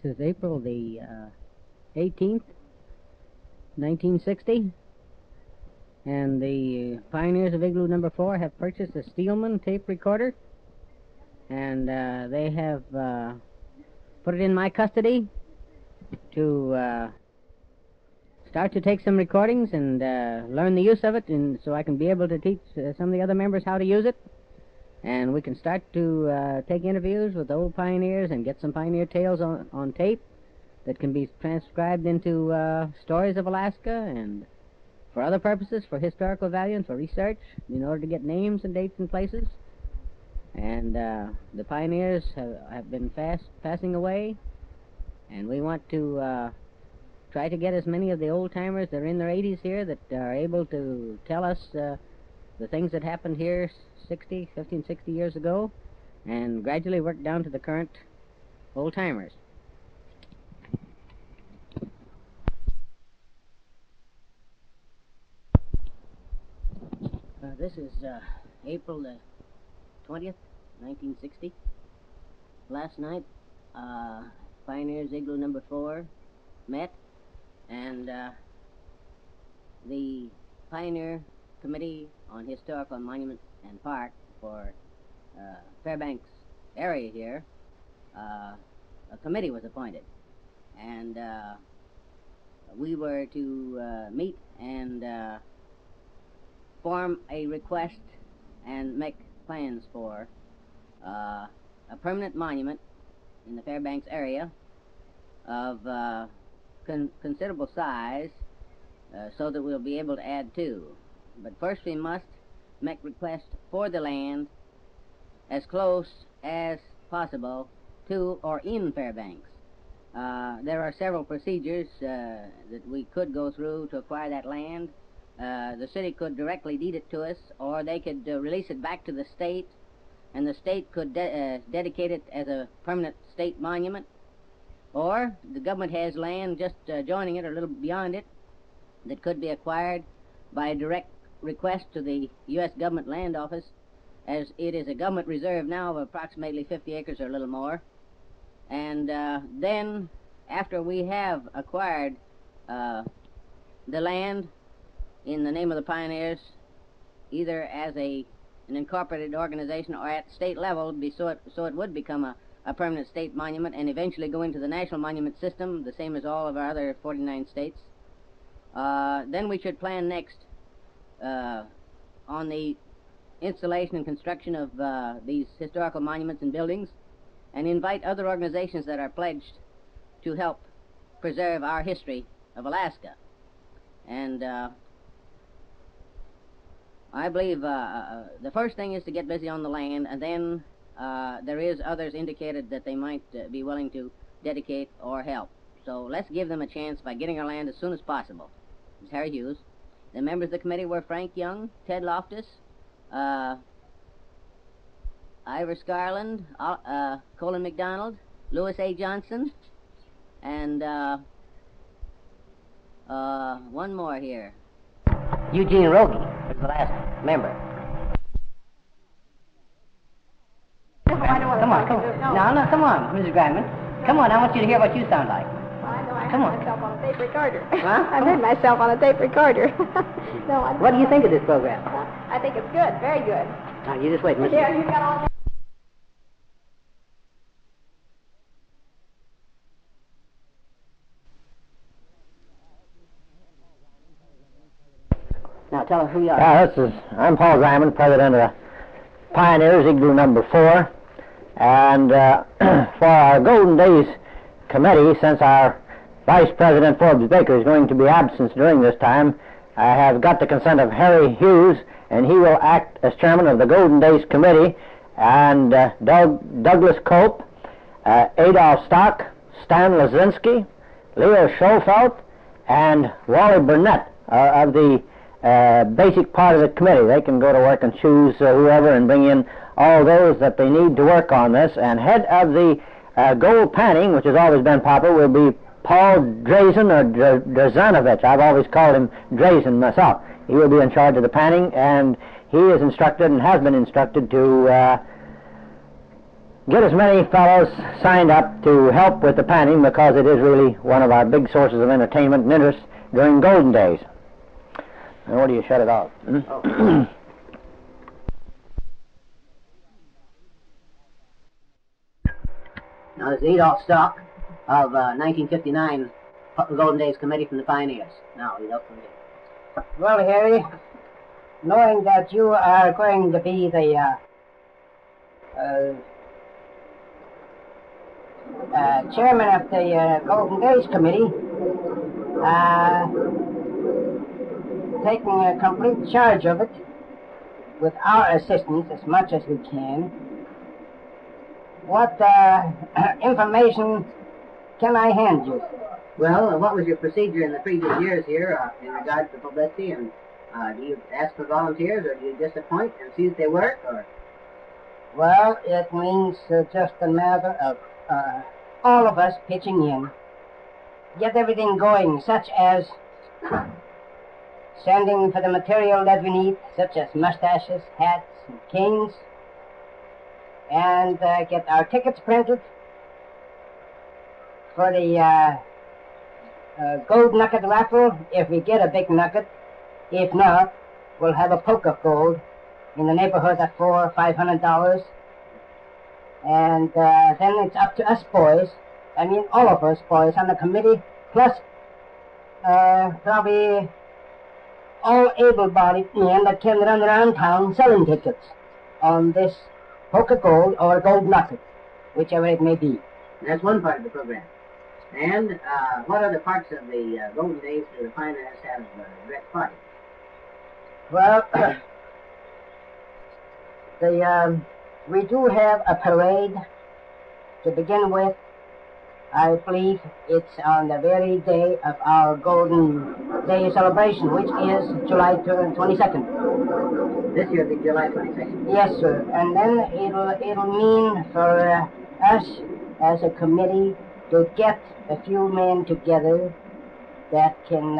is April the 18th, 1960, and the pioneers of Igloo number 4 have purchased a Steelman tape recorder, and they have put it in my custody to start to take some recordings and learn the use of it, and so I can be able to teach some of the other members how to use it. And we can start to take interviews with old pioneers and get some pioneer tales on tape that can be transcribed into stories of Alaska and for other purposes, for historical value and for research, in order to get names and dates and places. And the pioneers have been passing away, and we want to try to get as many of the old-timers that are in their 80s here that are able to tell us the things that happened here 60 years ago, and gradually work down to the current old-timers. This is April the 20th, 1960. Last night, Pioneers Igloo number 4 met, and the Pioneer Committee on Historical Monument and Park for Fairbanks area here, a committee was appointed, and we were to meet and form a request and make plans for a permanent monument in the Fairbanks area of considerable size, so that we'll be able to add to. But first we must make request for the land as close as possible to or in Fairbanks. There are several procedures that we could go through to acquire that land. The city could directly deed it to us, or they could release it back to the state, and the state could dedicate it as a permanent state monument. Or the government has land just joining it or a little beyond it that could be acquired by direct request to the U.S. Government Land Office, as it is a government reserve now of approximately 50 acres or a little more. And then, after we have acquired the land in the name of the pioneers, either as an incorporated organization or at state level, so it would become a permanent state monument and eventually go into the national monument system, the same as all of our other 49 states. Then we should plan next on the installation and construction of these historical monuments and buildings, and invite other organizations that are pledged to help preserve our history of Alaska. And I believe the first thing is to get busy on the land, and then there is others indicated that they might be willing to dedicate or help. So let's give them a chance by getting our land as soon as possible. It's Harry Hughes. The members of the committee were Frank Young, Ted Loftus, Ivor Scarland, Colin McDonald, Louis A. Johnson, and one more here. Eugene Rogie was the last member. Come on. No, come on, Mrs. Gradman. Come on, I want you to hear what you sound like. I heard myself on a tape recorder. Huh? I heard myself on a tape recorder. What do you think of this program? I think it's good, very good. Now, you just wait, Mr. Yeah, you got all. Now, tell us who you are. I'm Paul Gradman, president of the Pioneers, Igloo number 4. And for our Golden Days committee, since our Vice President Forbes Baker is going to be absent during this time, I have got the consent of Harry Hughes, and he will act as chairman of the Golden Days committee, and Douglas Cope, Adolph Stock, Stan Lazinski, Leo Schofelt, and Wally Burnett of the basic part of the committee. They can go to work and choose whoever and bring in all those that they need to work on this. And head of the gold panning, which has always been popular, will be Paul Drazen or Drazanovich. I've always called him Drazen myself. He will be in charge of the panning, and he is instructed and has been instructed to get as many fellows signed up to help with the panning, because it is really one of our big sources of entertainment and interest during golden days. Now, what do you shut it off? Oh. Now, this is Adolph Stock of 1959 Golden Days Committee from the Pioneers. Now, Adolph, from you. Well, Harry, knowing that you are going to be the chairman of the Golden Days Committee, taking complete charge of it with our assistance as much as we can, what information can I hand you? Well, what was your procedure in the previous years here in regards to publicity? And do you ask for volunteers, or do you just appoint and see if they work? Or Well, it means just a matter of all of us pitching in, get everything going, such as sending for the material that we need, such as mustaches, hats, and canes, and get our tickets printed for the gold nugget raffle, if we get a big nugget. If not, we'll have a poke of gold in the neighborhood of $400 or $500. And then it's up to us boys, I mean all of us boys on the committee, plus probably all able-bodied men that can run around town selling tickets on this poke of gold or gold nugget, whichever it may be. that's one part of the program. And what other parts of the Golden Days do the Pioneers have direct party? Well, we do have a parade to begin with. I believe it's on the very day of our Golden Day celebration, which is July 22nd. This year, the July 22nd. Yes, sir. And then it'll mean for us as a committee to get a few men together that can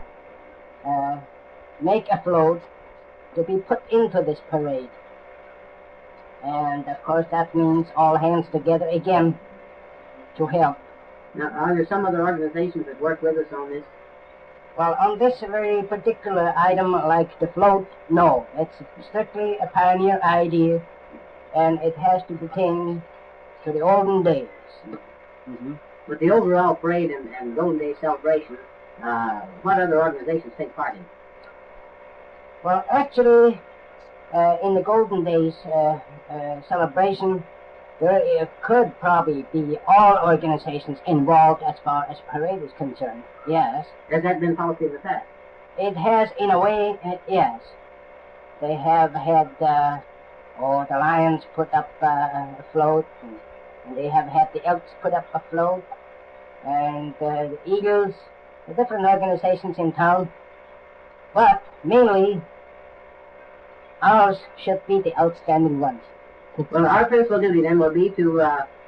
make a float to be put into this parade. And of course that means all hands together again to help. Now, are there some other organizations that work with us on this? Well, on this very particular item, like the float, no. It's strictly a pioneer idea, and it has to pertain to the olden days. Mm-hmm. With the overall parade and Golden Day celebration, what other organizations take part in? Well, actually, in the Golden Days celebration, there could probably be all organizations involved as far as parade is concerned. Yes. Has that been policy in the past? It has, in a way, yes. They have had, the Lions put up a float, and they have had the Elks put up a float, and the Eagles, the different organizations in town. But mainly, ours should be the outstanding ones. Well, our principal duty then will be to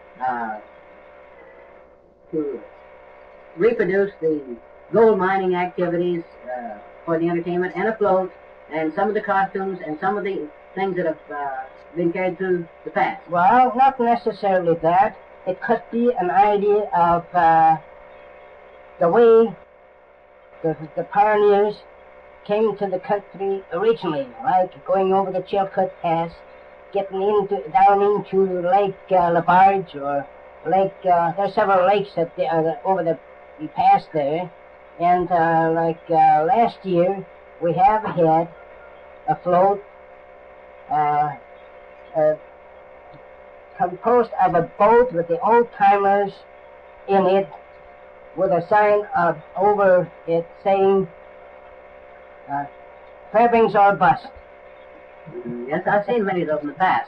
reproduce the gold mining activities for the entertainment and afloat, and some of the costumes and some of the things that have been carried through the past. Well, not necessarily that. It could be an idea of the way the pioneers came to the country originally, like going over the Chilcoot Pass, getting down into Lake Labarge, or Lake, there's several lakes that over the pass there, and last year we have had a float composed of a boat with the old-timers in it, with a sign over it saying, Fairbanks or bust. Yes, I've seen many of those in the past.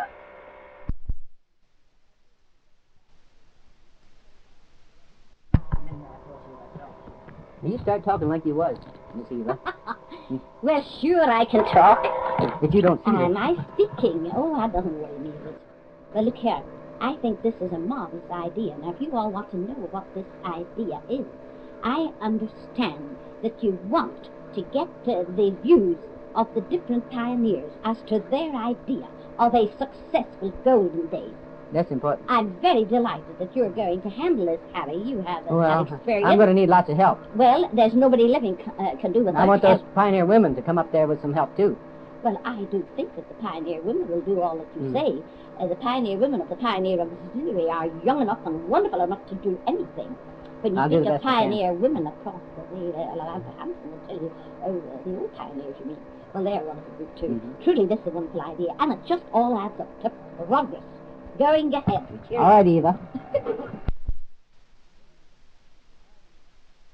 You start talking like you was, Miss Eva. Well, sure I can talk. If you don't see it. Am I speaking? Oh, that doesn't really mean it. Well, look here. I think this is a marvelous idea. Now, if you all want to know what this idea is, I understand that you want to get the views of the different pioneers as to their idea of a successful Golden Day. That's important. I'm very delighted that you're going to handle this, Harry. You have Well, experience. I'm going to need lots of help. Well, there's nobody living can do without I want those help. pioneer women to come up there with some help, too. Well, I do think that the pioneer women will do all that you say. The pioneer women of the Pioneer Auxiliary are young enough and wonderful enough to do anything. When you I'll do think the of best I can. pioneer women across the way, Atlanta Hampton will tell you, oh, the old pioneers, you mean. Well, they're a wonderful group, too. Truly, this is a wonderful idea, and it just all adds up to progress. Going ahead. Cheers. All right, Eva.